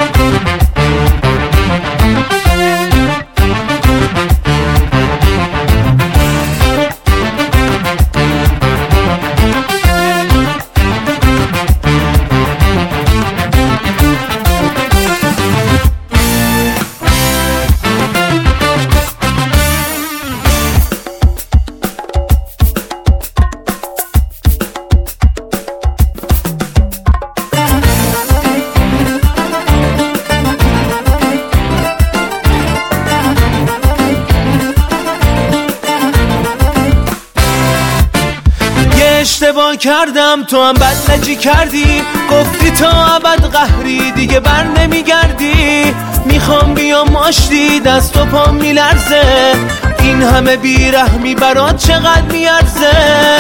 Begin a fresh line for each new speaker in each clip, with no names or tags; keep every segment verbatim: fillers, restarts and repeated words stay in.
اشتباه کردم تو هم بدلجی کردی، گفتی تا ابد قهری دیگه بر نمیگردی. میخوام بیام آشتی دست و پام میلرزه، این همه بیرحمی برات چقدر میارزه.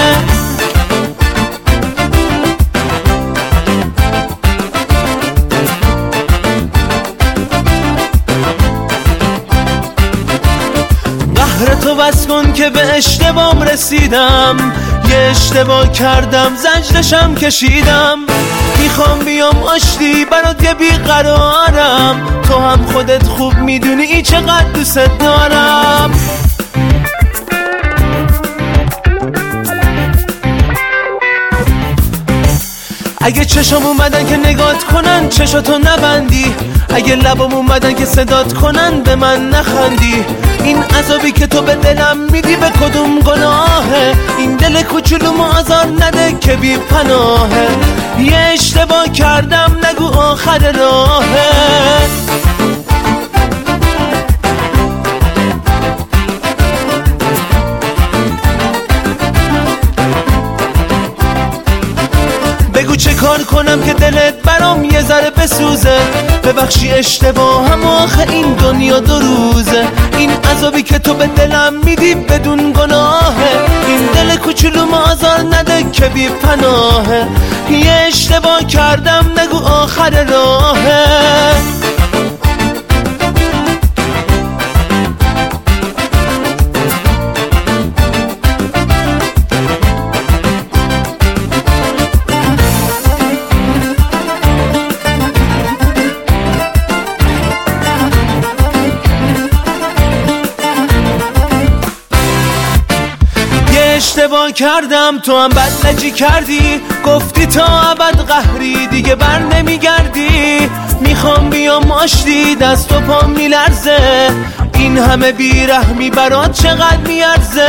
قهر تو بس کن که به اشتباهم رسیدم، یه اشتباه کردم زجرشم کشیدم. میخوام بیام آشتی برات یه بیقرارم، تو هم خودت خوب میدونی ای چقدر دوست دارم. اگه چشم اومدن که نگات کنن چشاتو نبندی، اگه لبام اومدن که صدات کنن به من نخندی. این عذابی که تو به دلم میدی به کدوم گناهه؟ این دل کوچولو آزار نده که بی پناهه. یه اشتباه کردم نگو آخر راهه. بگو چه کار کنم که دلت برام یه ذره بسوزه، ببخشی اشتباهم آخه این دنیا دو روزه. این عذابی که تو به دلم میدی بدون گناهه، این دل کوچولو آزار نده که بی پناهه. یه اشتباه کردم نگو آخر راهه. اشتباه کردم تو هم بدلجی کردی، گفتی تا ابد قهری دیگه بر نمیگردی. میخوام بیام آشتی دست و پام میلرزه، این همه بیرحمی برات چقدر میارزه.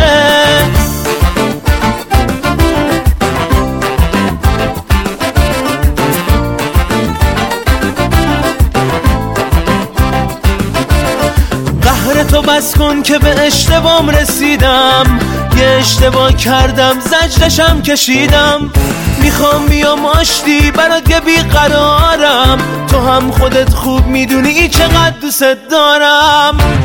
قهر تو بس کن که به اشتباهم رسیدم، یه اشتباه کردم زجرشم کشیدم. میخوام بیام آشتی برات یه بیقرارم، تو هم خودت خوب میدونی ای چقدر دوست دارم.